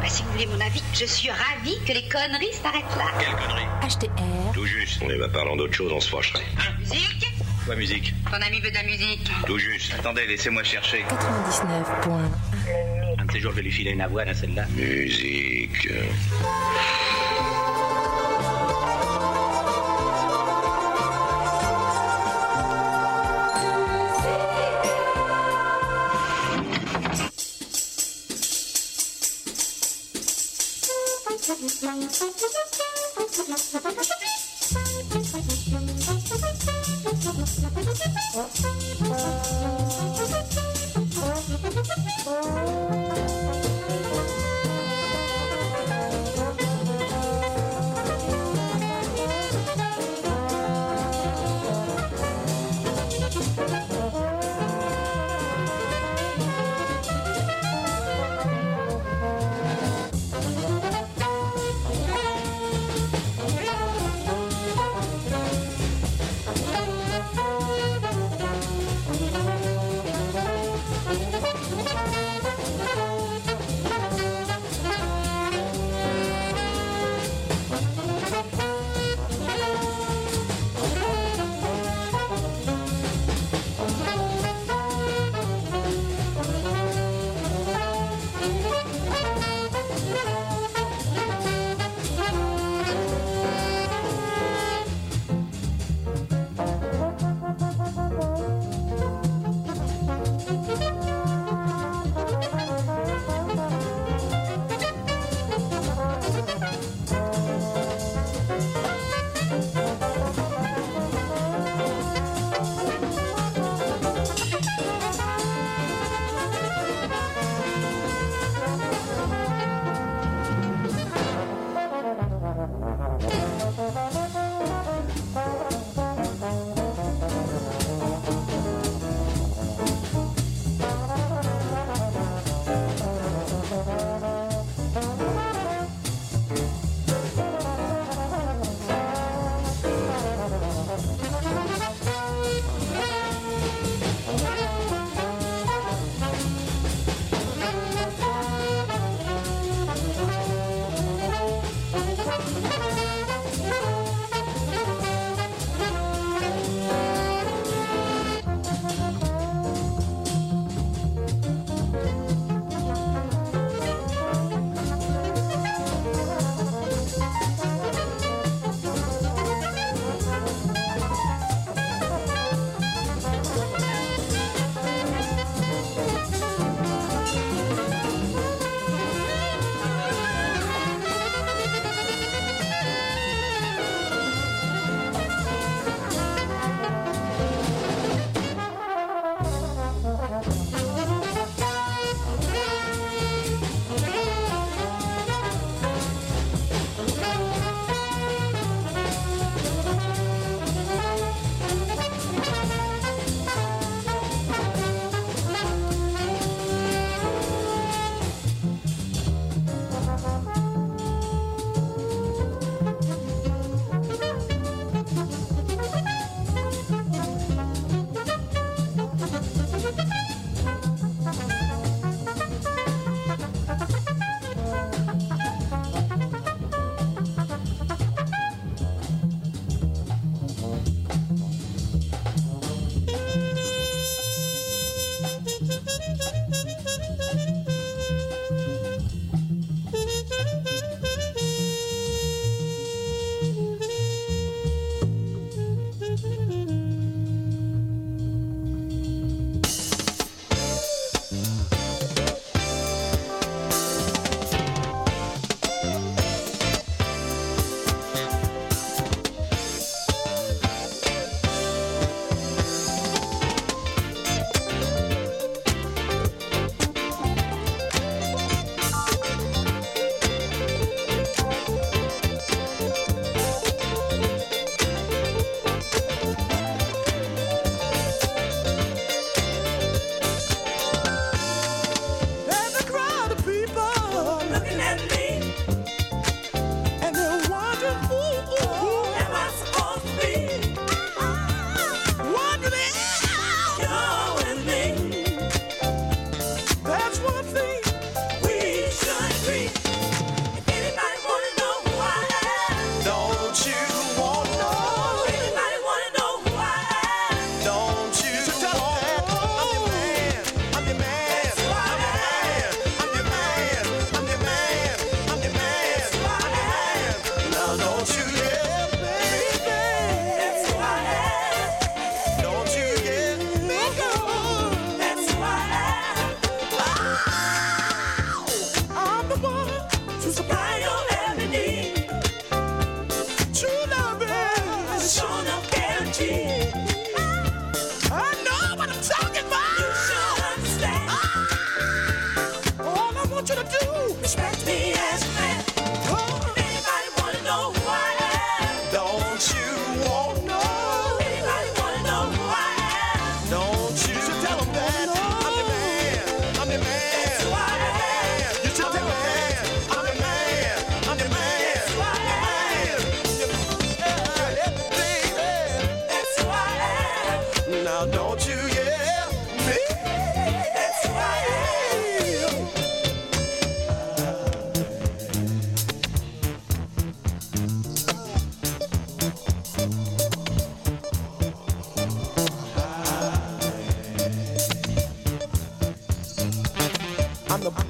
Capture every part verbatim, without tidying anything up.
si vous voulez mon avis, je suis ravie que les conneries s'arrêtent là. Quelle connerie? H T R. Tout juste. Eh ben, parlant d'autre chose, on se fâcherait. Hein? Musique? Quoi, musique? Ton ami veut de la musique. Tout juste. Attendez, laissez-moi chercher. quatre-vingt-dix-neuf point un. Un de ces jours, je vais lui filer une avoine à celle-là. Musique.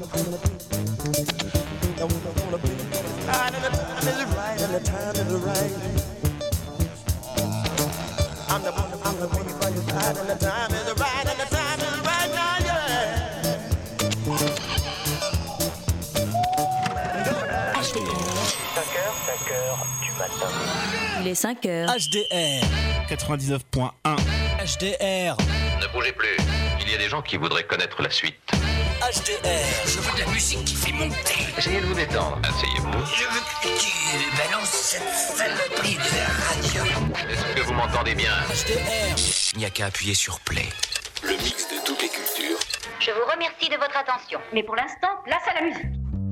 wanna be. I wanna, wanna be. I know the time is right and the time is right. I'm the one, I'm the one by your side and the time is right and the time is right now, yeah. H D R. cinq heures, cinq heures du matin. Il est cinq heures. H D R quatre-vingt-dix-neuf point un. H D R. Ne bougez plus. Il y a des gens qui voudraient connaître la suite. H D R. Je veux de la musique qui fait monter. Essayez de vous détendre. Asseyez-vous. Je veux que tu balances cette saloperie de radio. Est-ce que vous m'entendez bien? H D R. Il n'y a qu'à appuyer sur play. Le mix de toutes les cultures. Je vous remercie de votre attention. Mais pour l'instant, place à la musique.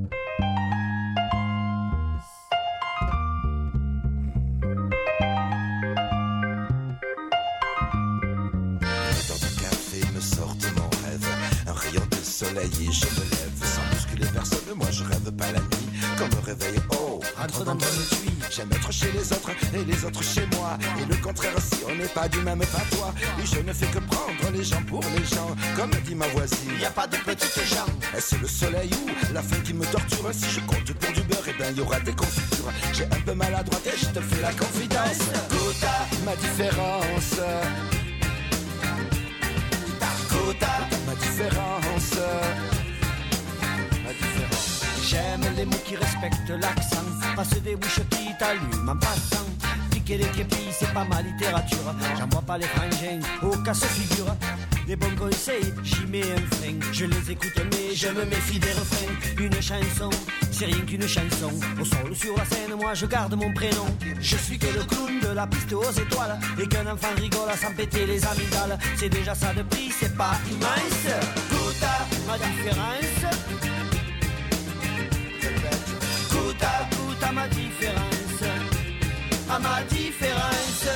Soleil et je me lève sans bousculer personne. Moi je rêve pas la nuit comme me réveille. Oh, Entre dans le tuile. j'aime être chez les autres et les autres chez moi. Et le contraire si on n'est pas du même patois. Et je ne fais que prendre les gens pour les gens. Comme dit ma voisine, Y a pas de petites gens. est-ce le soleil ou la faim qui me torture? Si je compte pour du beurre, et ben y aura des confitures. J'ai un peu mal à droite et je te fais la confidence. Goûte à ma différence. Goûte à ma différence. Ma différence. J'aime les mots qui respectent l'accent. Passer des bouches qui t'allument en passant. Piquer les képis, c'est pas ma littérature. J'en vois pas les frangins, au casse-figure. Les bons conseils, j'y mets un frein. Je les écoute mais je me méfie des refrains. Une chanson, c'est rien qu'une chanson. Au sol sur la scène, moi je garde mon prénom. Je suis que le clown de la piste aux étoiles. Et qu'un enfant rigole à s'en péter les amygdales. C'est déjà ça de prix, c'est pas immense. Goûte à ma différence. Goûte à, goûte à ma différence. À ma différence.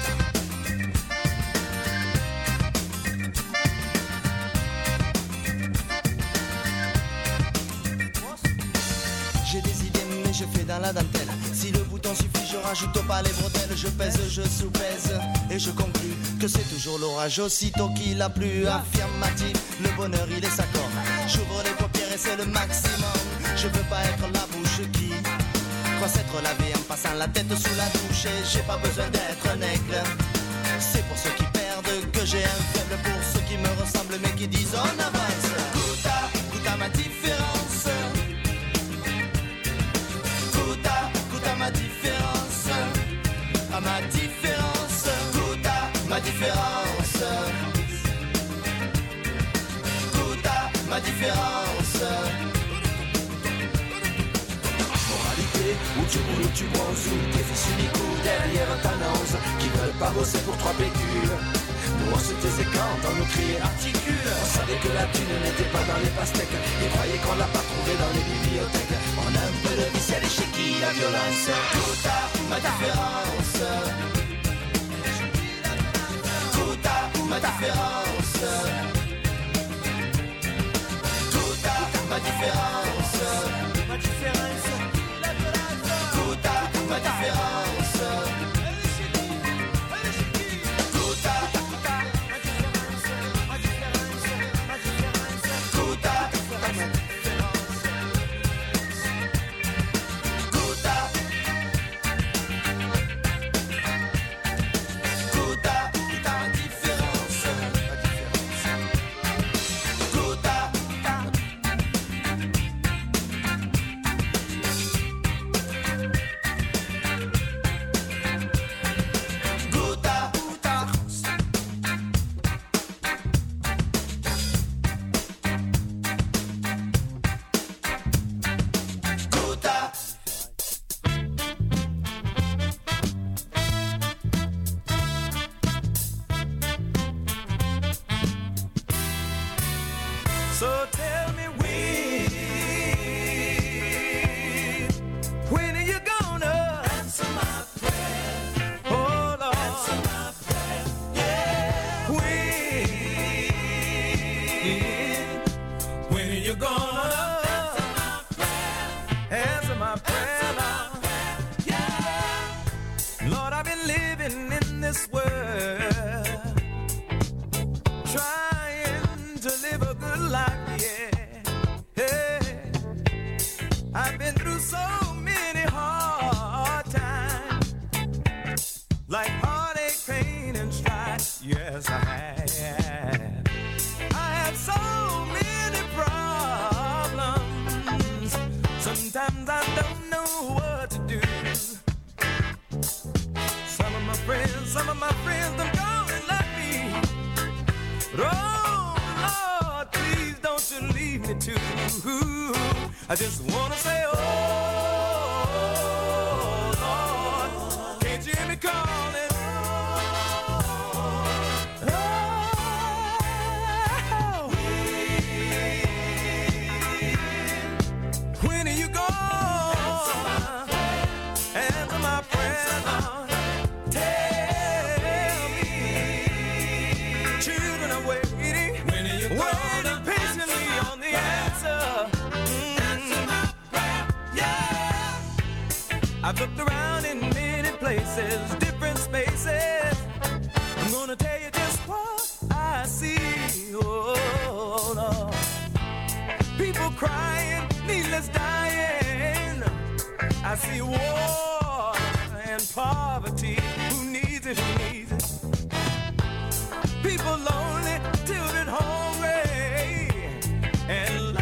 J'ai des idées mais je fais dans la dentelle. Si le bouton suffit je rajoute pas les bretelles. Je pèse, je sous-pèse et je conclus que c'est toujours l'orage. Aussitôt qu'il a plu, affirmatif, le bonheur il est s'accorde. J'ouvre les paupières et c'est le maximum. Je veux pas être la bouche qui croit s'être lavée en passant la tête sous la douche. Et j'ai pas besoin d'être un aigle. C'est pour ceux qui perdent que j'ai un faible. Pour ceux qui me ressemblent mais qui disent on avance. Goûte à, goûte à ma différence. Goûte à, goûte à ma différence. À ma différence. Goûte à ma différence. Goûte à ma différence. Moralité, où tu roules, où tu bronzes, ou tes fils uniques ou derrière ta nose, qui veulent pas bosser pour trois pécules. Nous on se taisait quand on nous criait articule. On savait que la thune n'était pas dans les pastèques et croyait qu'on l'a pas trouvée dans les bibliothèques. On a un peu de vice, elle est chez qui la violence. Goûte à ma différence. Goûte à ma différence. Goûte à ma différence. Ma différence. Goûte à ma différence. Goûte à Sometimes I don't know what to do. Some of my friends, some of my friends don't go and let me. But oh Lord, please don't you leave me too. I just wanna say, oh Lord, can't you hear me calling? When are you gone? Answer my prayer, Lord. Tell me. Children are waiting. When are you gone? Waiting patiently on the answer. Mm. Answer my prayer, yeah. I've looked around in many places, different spaces. I'm gonna tell you just what I see. Oh, Lord. People crying, needless dying. I see war and poverty. Who needs it? Who needs it? People lonely, children hungry, and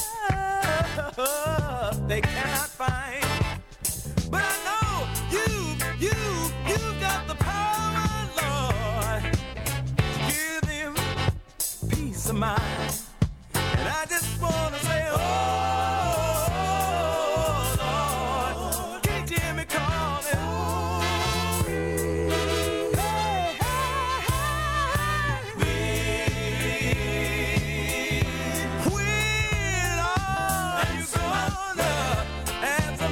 love they cannot find. But I know you, you, you got the power, Lord, to give them peace of mind. And I just wanna say, oh Lord, can't you hear me calling? Hey, hey, hey. When are you gonna answer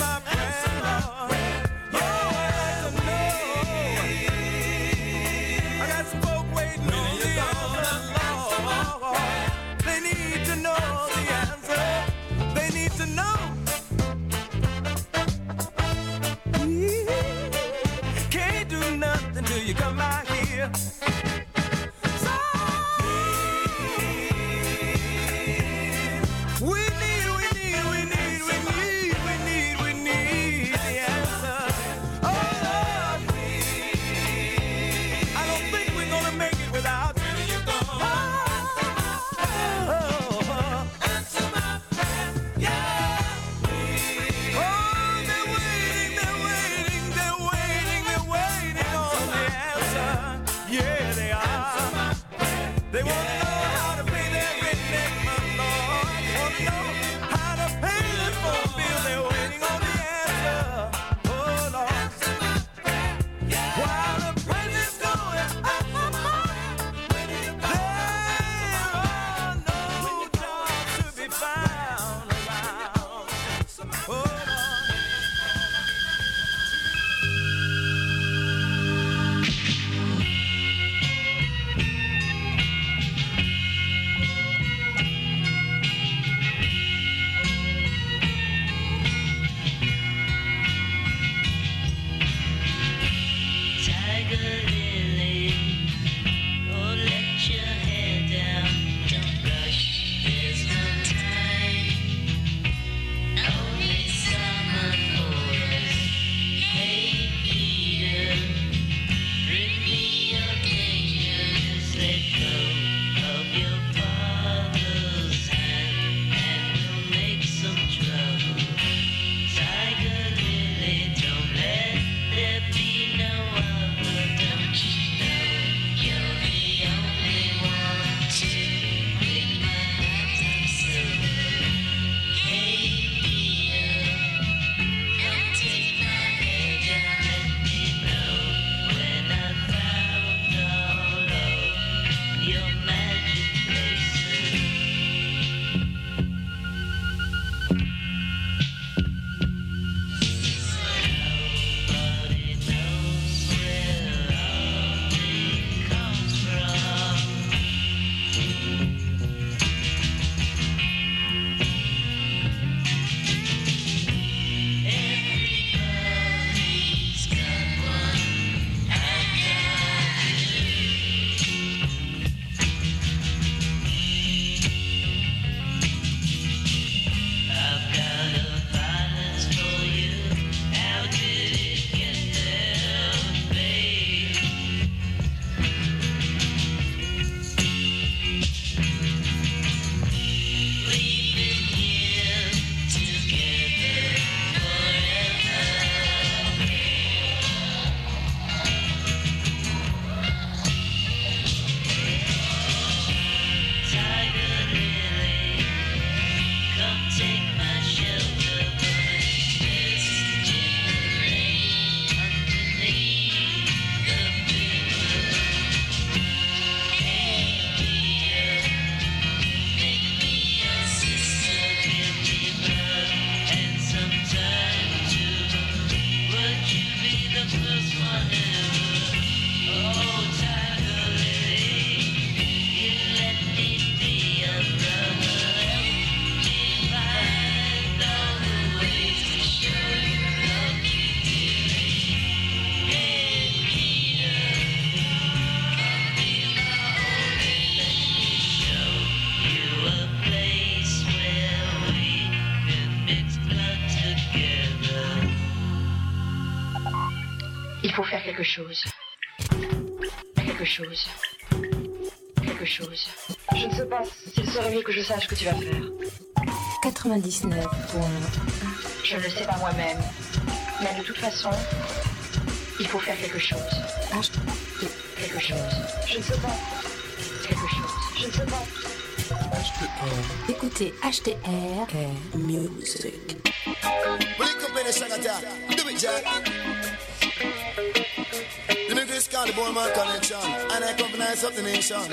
faut faire quelque chose. Quelque chose. Quelque chose. Je ne sais pas s'il serait mieux que je sache ce que tu vas faire. quatre-vingt-dix-neuf point un. Je ne le sais pas moi-même. Mais de toute façon, il faut faire quelque chose. H T Quelque chose. Je ne sais pas. Quelque chose. Je ne sais pas. H T R. Écoutez H T R et Music. The nigga is called the Bowman Connection, and I come from nice up the nation.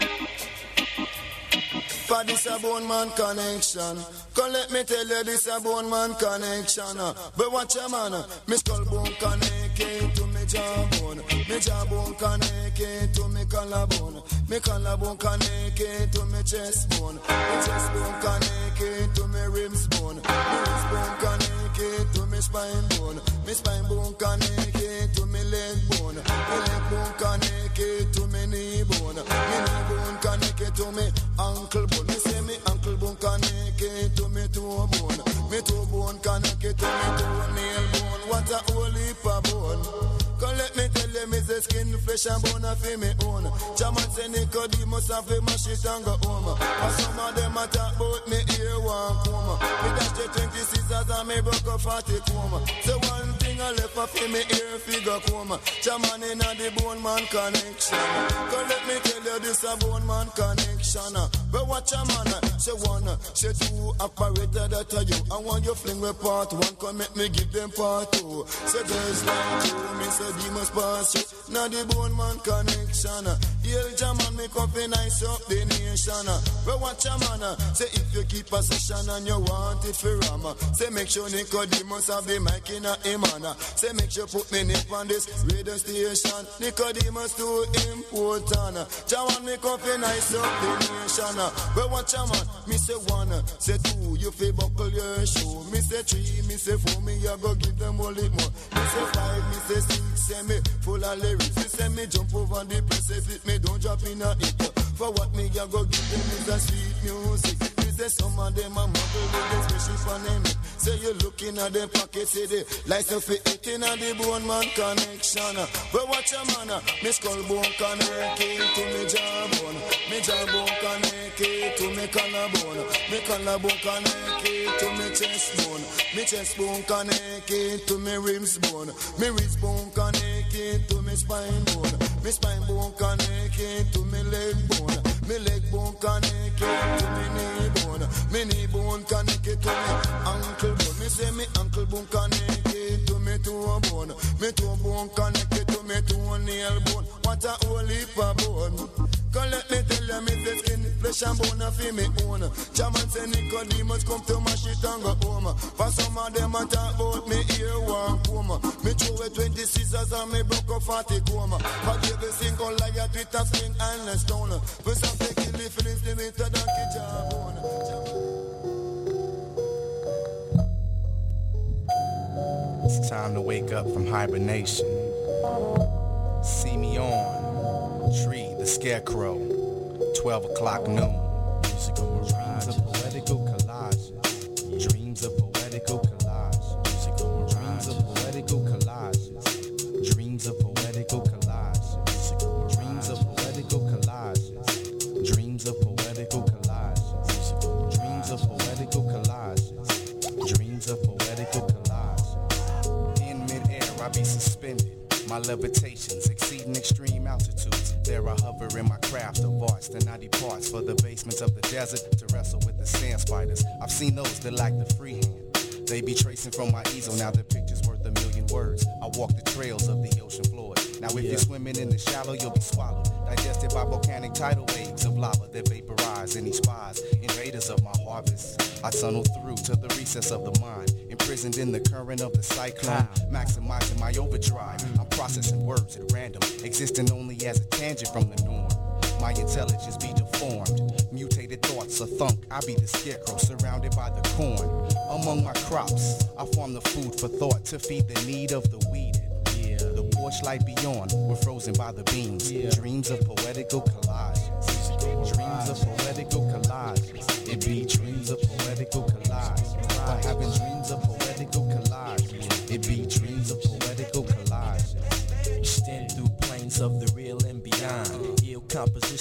For this a Bone Man Connection. Come let me tell you this a Bone Man Connection. But watch a man, me skull bone connected to me jawbone. Me jawbone connected to me collarbone. Me collarbone connected to me chest bone. Me chest bone connected to me ribs bone. Me ribs bone connected to me spine bone. Me spine bone connected to me leg bone. Me leg bone connected to me knee bone. Me knee bone connected to me ankle bone. Me say me ankle bone connected to me toe bone. Me toe bone connected to me toenail bone. What a whole heap of bone. Come let me tell you, me say skin, flesh and bone a fi me own. Chaman say Nicodemus a fi mash it and go home. And some of them a talk about me ear one comb. Me dash the twenty scissors and me broke a forty comb. So one thing I left a fi me ear figure comb. Chaman inna the Bone Man Connection. Come let me tell you, this a Bone Man Connection. But watch a man, say one, say two, operator that are you. I want you fling with part one, come make me give them part two. Say girls like you, me say demons pass you. Now the Bone Man Connection. Hail Jaman, me come fi nice up the nation. But watch a man, say if you keep a session and you want it for ram. Say make sure Nicodemus have the mic in a him man. Say make sure put me nip on this radio station. Nicodemus too important. Jaman, me come fi nice up the nation. But watch a man, me say one, say two, you fi buckle your shoe. Me say three, me say four, me ya go give them all it more. Me say five, me say six, say me full of lyrics. Me say me jump over the press, if it me don't drop in a hit. For what me ya go give them is a sweet music. Me say some of them a muggle with the special for them. Say you looking at them pockets, say they like to fit it in a the Bone Man Connection. But watch a man, me skull bone connected to me jawbone. Me jawbone connected to me collarbone. Me collarbone connected to me chest bone. Me chest bone connected to me ribs bone. Me ribs bone connected to me spine bone. Me spine bone connected to me leg bone. Me leg bone connected to me knee bone. Me knee bone connected to me ankle bone. Me say me ankle bone connected to me toe bone. Me toe bone connected to me toenail bone. What a whole heap of bone. Come let me tell you, me say skin, flesh and bone a fi me own. Chaman say Nicodemus come to mash it and go home. For some of them a talk about me ear one comb. Me throw away twenty scissors and me broke up forty comb. But every single liar, Twitter, sling and a stone. For some taking the feelings, they meet a donkey jawbone. It's time to wake up from hibernation. See me on Tree the Scarecrow, twelve o'clock noon. Dreams of poetical collages. Dreams of poetical collages. Dreams of poetical collages. Dreams of poetical collages. Dreams of poetical collages. Dreams of poetical collages. Dreams of poetical collages. Dreams of poetical collages. In midair, I be suspended. My levitations exceeding extreme altitudes. There I hover in my craft of arts. Then I depart for the basements of the desert to wrestle with the sand spiders. I've seen those that lack the free hand. They be tracing from my easel. Now the picture's worth a million words. I walk the trails of the ocean floor. Now if yeah. you're swimming in the shallow, you'll be swallowed. Digested by volcanic tidal waves of lava that vaporize any spies, invaders of my harvest. I tunnel through to the recess of the mind, imprisoned in the current of the cyclone, maximizing my overdrive. I'm processing words at random, existing only as a tangent from the norm. My intelligence be deformed, mutated thoughts a thunk. I be the scarecrow surrounded by the corn. Among my crops, I farm the food for thought to feed the need of the weeded. Yeah. The porch light beyond, we're frozen by the beams. Yeah. Dreams of poetical collages. Dreams of poetical collages. It be dreams of poetical collages. By having dreams of poetical collages. It be dreams of poetical collages.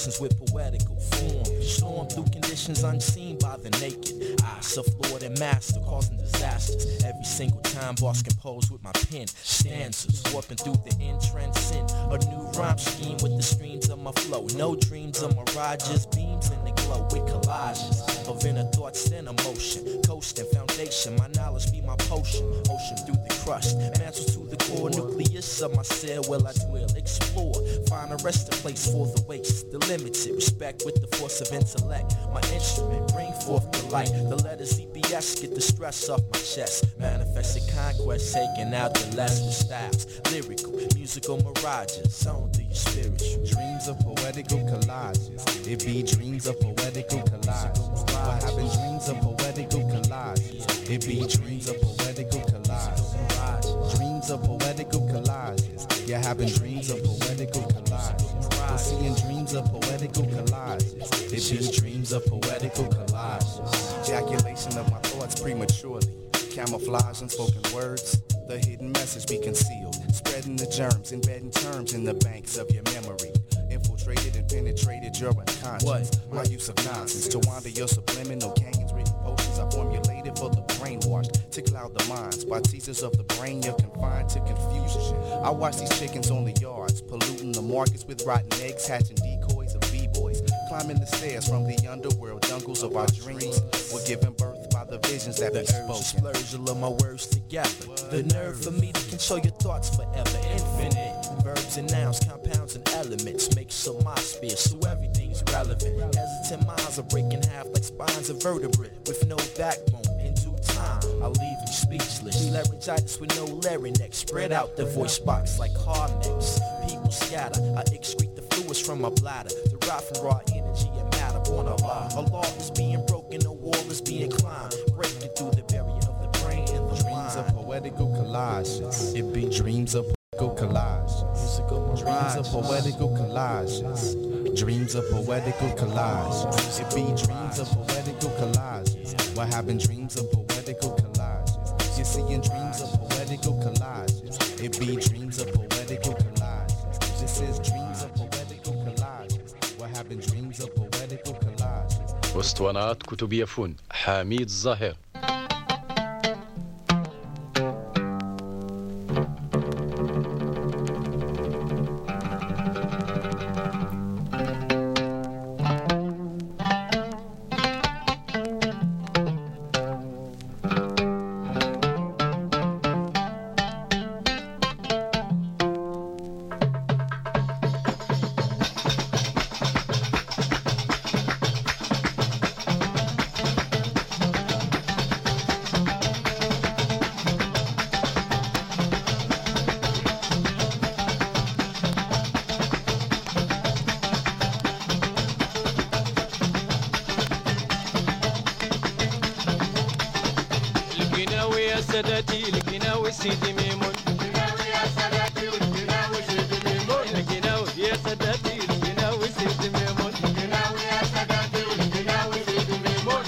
lessons with poetical form. Storm through conditions unseen by the naked eyes of Lord and Master, causing disasters. Every single time boss composed with my pen. Stanzas warping through the entrance in a new rhyme scheme with the streams of my flow. No dreams of mirages, beams in the glow with collages of inner thoughts and emotion. Coasting foundation, my knowledge be my potion. Ocean through the crust, mantle to the core nucleus of my cell. Well, I dwell, explore, find a resting place for the waste, the limited respect with the force of intellect. My instrument bring forth the light. The letters E B S get the stress off my chest. Manifested conquest, taking out the less with styles. Lyrical, musical mirages, on through your spiritual. Dreams of poetical collages. It be dreams of poetical collages. What having dreams of poetical collages. It be dreams of poetical collages. Dreams of poetical collages. You're having dreams of poetical collages. You're seeing dreams of poetical collages. It be dreams of poetical collages. Ejaculation of my thoughts prematurely. Camouflage unspoken words. The hidden message be concealed. Spreading the germs, embedding terms in the banks of your memory. Infiltrated and penetrated your unconscious. What? My use of nonsense to wander your subliminal canyons. Written potions I formulated for the brainwashed to cloud the minds. By teasers of the brain, you're confined to confusion. I watch these chickens on the yards, polluting the markets with rotten eggs, hatching decoys of b-boys, climbing the stairs from the underworld jungles of our dreams. We're given birth by the visions that be spoken. Splurge all of my words together. The nerve for me to control your thoughts forever. Infinite verbs and nouns, compounds and elements make so my sphere, so everything's relevant. Hesitant minds are breaking half like spines of vertebrate with no backbone. In due time, I'll leave you speechless. Laryngitis with no larynx. Spread out the voice box like harness. People scatter. I excrete the fluids from my bladder. Derived from raw energy and matter. Born a law. A law is being broken. A wall is being climbed. Breaking through the barrier of the brain and the dreams of poetical collages. It be dreams of poetical collages. Dreams of poetical collages. Dreams of poetical collages. It be dreams of poetical collages. We're having dreams of poetical collages. You're seeing dreams of poetical collages. It be dreams of poetical collages. This is dreams of poetical collages. We're having dreams of poetical collages. اسطوانات كتب فن حميد الظاهر. سادتي القناوي سيدي ميمون القناوي يا سادتي والقناوي سيدي ميمون القناوي يا سادتي القناوي سيدي ميمون القناوي يا سادتي والقناوي سيدي ميمون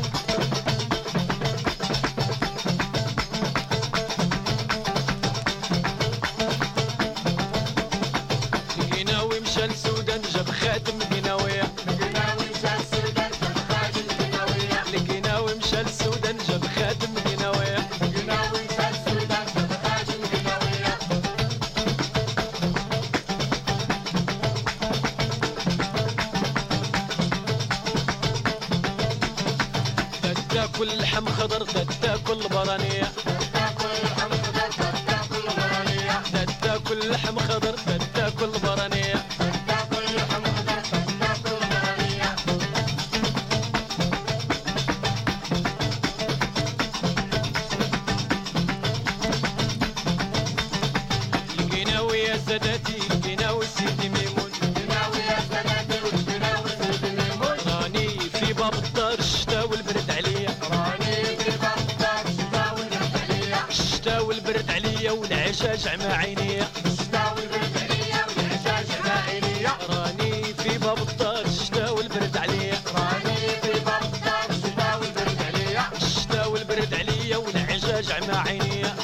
القناوي مشى للسودان جاب خاتم قناوية القناوي مشى للسودان جاب خاتم قناوية القناوي مشى للسودان جاب خاتم قناوية تاكل لحم خضر تاكل برانية تاكل لحم خضر تاكل برانية القناوي يا سادتي القناوي سيدي ميمون القناوي يا سادتي والقناوي سيدي ميمون راني في باب الدار الشتا والبرد عليا الشتا والبرد عليا والعشاش عمى عينيا الشتا والبرد عليا والعشاش عمى عينيا راني في باب الدار الشتا والبرد عليا راني في باب الدار الشتا والبرد عليا الشتا والبرد عليا والعشاش عمى عينيا